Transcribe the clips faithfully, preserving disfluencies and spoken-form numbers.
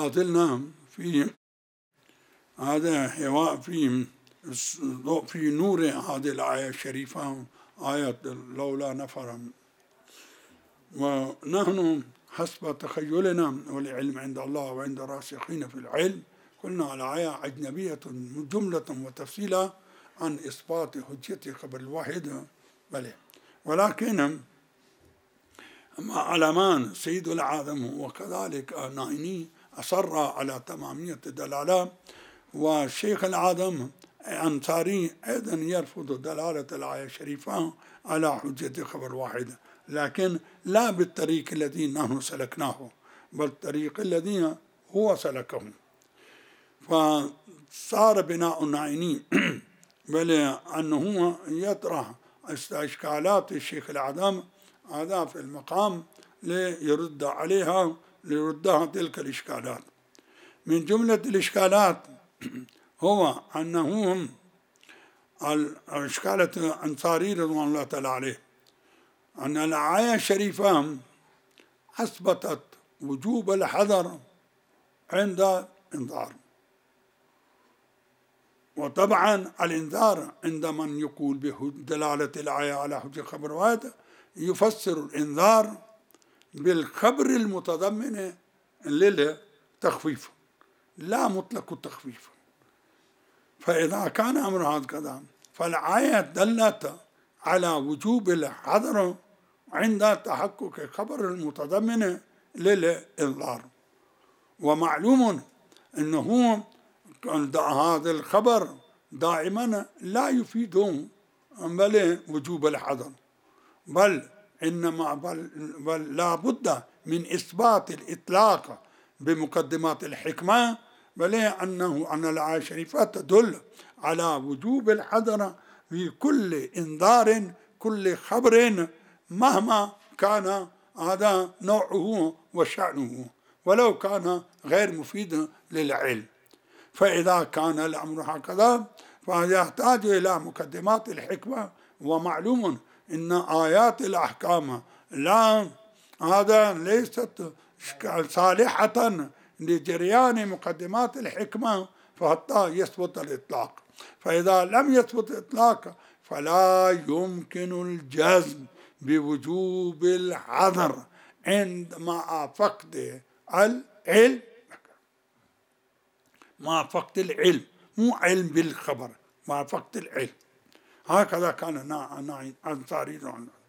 ما زلنا في هذا هواء في في نور هذه الآية الشريفة، آية لولا نفر. ونحن حسب تخيلنا والعلم عند الله وعند الراسخين في العلم قلنا الآية أجنبية جملة وتفصيلا عن إثبات حجية خبر الواحد، بل ولكن علمان سيد العالم وكذلك نايني أصر على تمامية الدلالة، والشيخ العالم أنصاري أيضا يرفض دلالة الآية الشريفة على حجية خبر واحد، لكن لا بالطريق الذي نحن سلكناه بل الطريق الذي هو سلكه. فصار بناء النايني بل أنه يطرح إشكالات الشيخ العالم هذا في المقام ليرد عليها ليردها تلك الإشكالات. من جملة الإشكالات هو أنه الإشكالة أنصاري رضوان الله تعالى عليه أن الآية الشريفة أثبتت وجوب الحذر عند إنذار، وطبعا الإنذار عند من يقول بدلالة الآية على حجة خبر واحد يفسر الإنذار بالخبر المتضمن للتخفيف لا مطلق التخفيف. فإذا كان أمر هكذا فالآية دلت على وجوب الحذر عند تحقق الخبر المتضمن للإنذار، ومعلوم أنه هذا الخبر دائما لا يفيد بل وجوب الحذر، بل إنما بل, بل لا بد من إثبات الإطلاق بمقدمات الحكمة، بل أنه أن الآية الشريفة تدل على وجوب الحذر في كل إنذار كل خبر مهما كان هذا نوعه وشأنه ولو كان غير مفيد للعلم. فإذا كان الأمر هكذا فيحتاج إلى مقدمات الحكمة، ومعلوم إن آيات الأحكام لا هذا ليست صالحة لجريان مقدمات الحكمة فحتى يثبت الإطلاق. فإذا لم يثبت الإطلاق فلا يمكن الجزم بوجوب الحذر عند مع فقد العلم، مع فقد العلم مو علم بالخبر، مع فقد العلم. هكذا كان ناين أنصاري.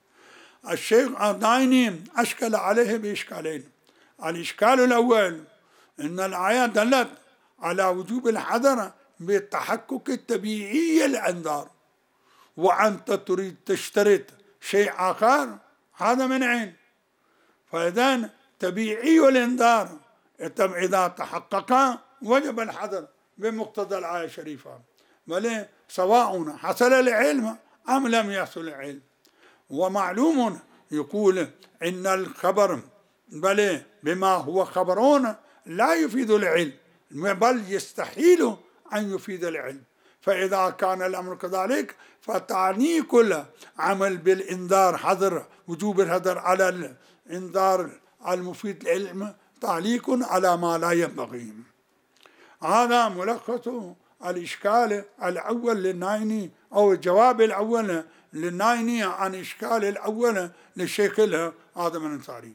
الشيخ النايني أشكل عليه بإشكالين. الإشكال الأول أن الآية دلت على وجوب الحذر بالتحقق الطبيعي الأنذار، وأنت تريد تشترط شيء آخر هذا من عين. فإذا طبيعي الإنذار إذا تحقق وجب الحذر بمقتضى الآية الشريفة، بل سواء حصل العلم أم لم يحصل العلم. ومعلوم يقول إن الخبر بل بما هو خبرون لا يفيد العلم، بل يستحيل أن يفيد العلم. فإذا كان الأمر كذلك فتعنيك العمل بالإنذار حذر وجوب الحذر على الإنذار المفيد للعلم تعليق على ما لا ينبغي. هذا ملخص الإشكال الأول للنايني أو الجواب الأول للنايني عن إشكال الأول للشيخ آدم الأنصاري.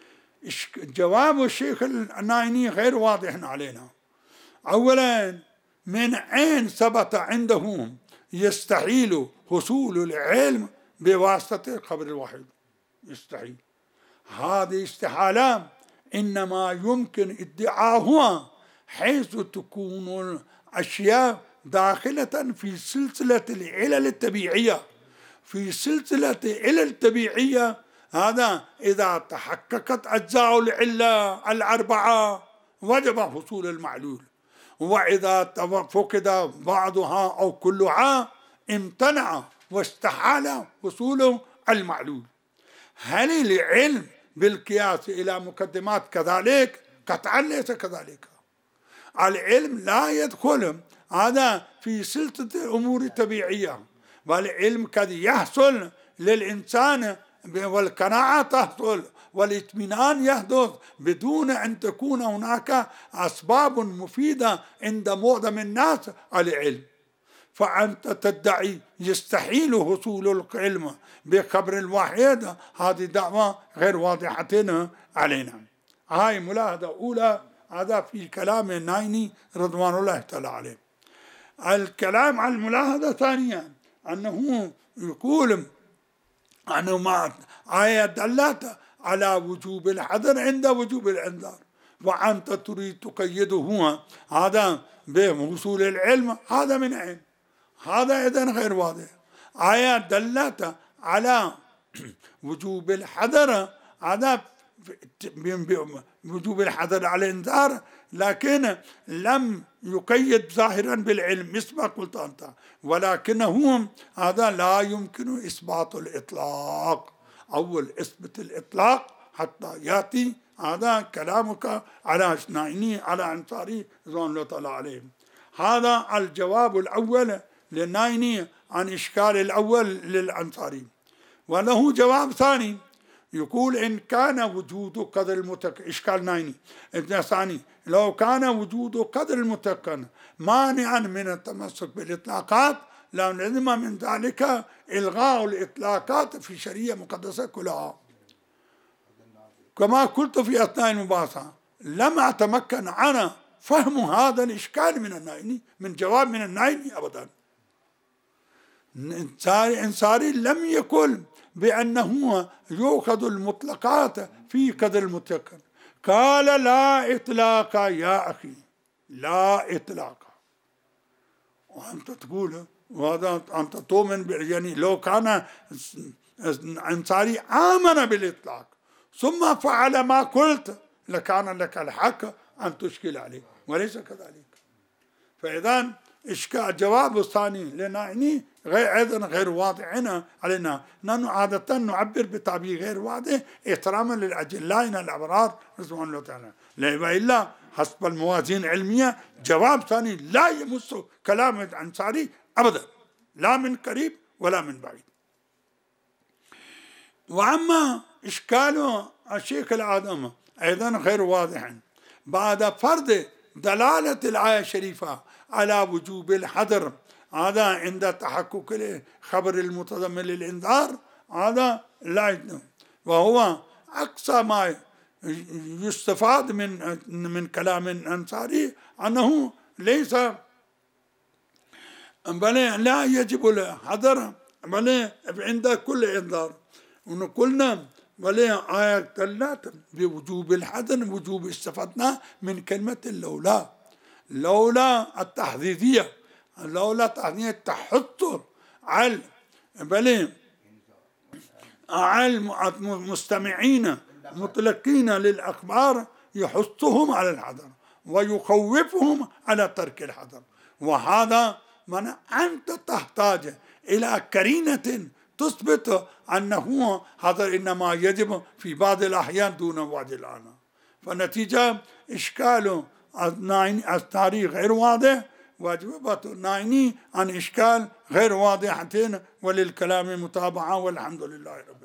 جواب الشيخ النايني غير واضح علينا. أولا، من أين ثبت عندهم يستحيل حصول العلم بواسطة الخبر الواحد؟ يستحيل. هذه استحالة إنما يمكن ادعاؤها حيث تكون الأشياء داخلة في سلسلة العلل الطبيعية. في سلسلة العلل الطبيعية هذا إذا تحققت أجزاء العلة الأربعة وجب حصول المعلول، وإذا فقد بعضها أو كلها امتنع واستحال حصول المعلول. هل العلم بالقياس إلى مقدمات كذلك؟ قطعا ليس كذلك. العلم لا يدخل هذا في سلسلة الأمور الطبيعية، بل العلم قد يحصل للإنسان والقناعة تحصل والاطمئنان يحدث بدون أن تكون هناك أسباب مفيدة عند معظم الناس على العلم. فأنت تدعي يستحيل حصول العلم بخبر الواحد، هذه دعوة غير واضحة علينا. هاي ملاحظة أولى، هذا في كلام النايني رضوان الله تعالى عليه. الكلام عن الملاحظة ثانيا أنه يقول أنه مع آية دلت على وجوب الحذر عند وجوب الإنذار، وأنت تريد تقيده هذا بوصول العلم، هذا من أين؟ هذا إذن غير واضح. آية دلت على وجوب الحذر، هذا وجوب الحذر على الإنذار، لكن لم يقيد ظاهرا بالعلم مثل ما قلت أنت، ولكنه هذا لا يمكن إثبات الإطلاق. أول اثبت الإطلاق حتى يأتي هذا كلامك على نايني على أنصاري رضوان الله تعالى عليهم. هذا الجواب الأول للنايني عن إشكال الأول للأنصاري. وله جواب ثاني يقول إن كان وجود قدر المتكن، إشكال نايني الثاني، لو كان وجود قدر المتكن مانعا من التمسك بالإطلاقات لازم من ذلك إلغاء الإطلاقات في الشريعة المقدسة كلها. كما قلت في أثناء المباحثة لم أتمكن أنا فهم هذا الإشكال من النايني، من جواب من النايني أبدا. الأنصاري لم يقل بأنه يؤخذ المطلقات في قدر المتكن، قال لا إطلاق يا أخي، لا إطلاق. وأنت تقول وهذا أنت تؤمن، يعني لو كان أنصاري آمن بالإطلاق ثم فعل ما قلت لكان لك الحق أن تشكل عليه، وليس كذلك. فإذا إشكال جواب الثاني لنايني غير أيضا غير واضح هنا علينا. نحن عادة نعبر بتعبير غير واضح احتراما للأجلاء الأبرار رضوان الله تعالى، وإلا حسب الموازين العلمية جواب ثاني لا يمس كلام الأنصاري أبدا، لا من قريب ولا من بعيد. وأما إشكال الشيخ العظام أيضا غير واضح بعد فرض دلالة الآية الشريفة على وجوب الحذر، هذا عند تحقق الخبر المتضمن للإنذار، هذا لا يجوز. وهو أقصى ما يستفاد من من كلام الأنصاري أنه ليس بل لا يجب الحذر بل عند كل إنذار. ونقولنا وليه آية دلت بوجوب الحذر، وجوب استفدنا من كلمة اللولا، لولا التحديدية، لولا تحديدية تحث على بل على المستمعين مطلقين للأخبار، يحثهم على الحذر ويخوفهم على ترك الحذر. وهذا من أنت تحتاج إلى قرينة تثبت أنه هذا إنما يجب في بعض الأحيان دون بعض الآن. فنتيجة إشكال التاريخ غير واضح، وأجوبة النايني عن إشكال غير واضحة، وللكلام متابعة، والحمد لله رب